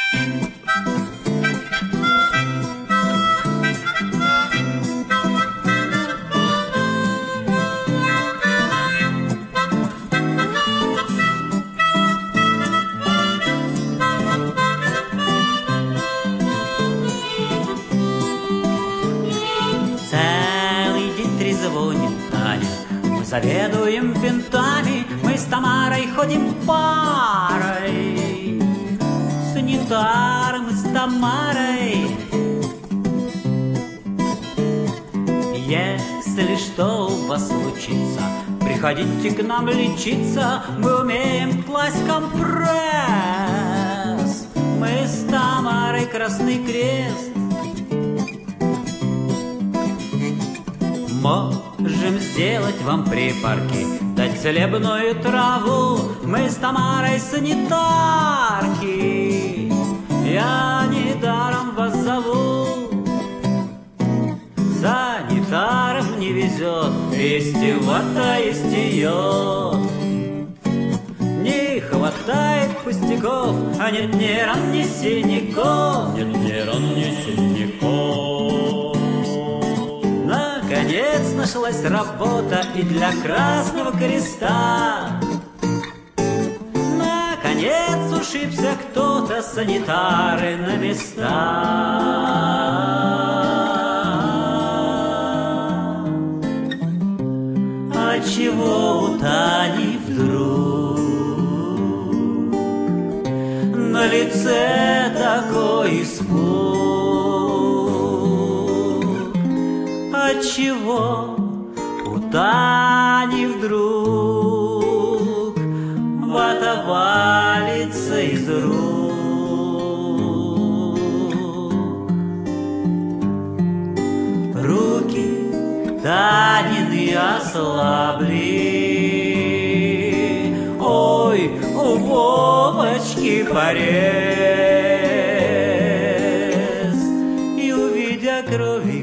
Заведуем винтами, мы с Тамарой ходим парой. Санитаром с Тамарой. Если что у вас случится, приходите к нам лечиться, мы умеем класть компресс. Мы с Тамарой Красный Крест. Можем сделать вам припарки, дать целебную траву. Мы с Тамарой санитарки, я недаром вас зову. Санитарам не везет, есть и вата, есть и йод. Не хватает пустяков, а нет ни ран, ни синяков. Нет ни ран, ни синяков. Наконец нашлась работа и для Красного Креста. Наконец ушибся кто-то, санитары на места. А чего у Тани вдруг на лице такой испуг? Отчего у Тани вдруг вата валится из рук? Руки Танины ослабли, ой, у Вовочки порез, и увидя крови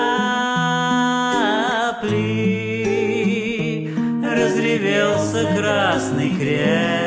капли, разревелся Красный Крест.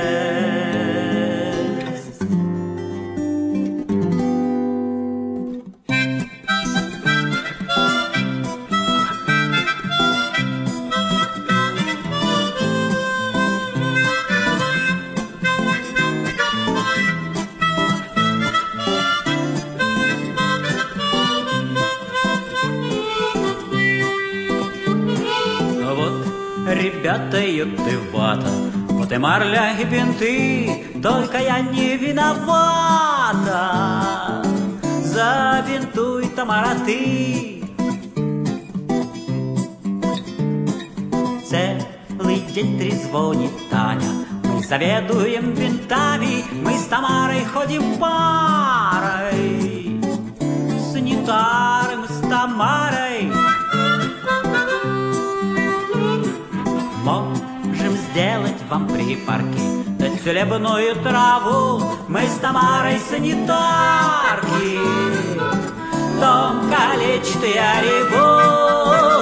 Ребята, ты вата, вот и марля, и бинты, только я не виновата. Забинтуй, Тамара, ты. Целый день трезвонит Таня, мы заведуем винтами, мы с Тамарой ходим парой. Санитаром с Тамарой. Можем сделать вам припарки, дать целебную траву. Мы с Тамарой санитарки, дом калечит я реву.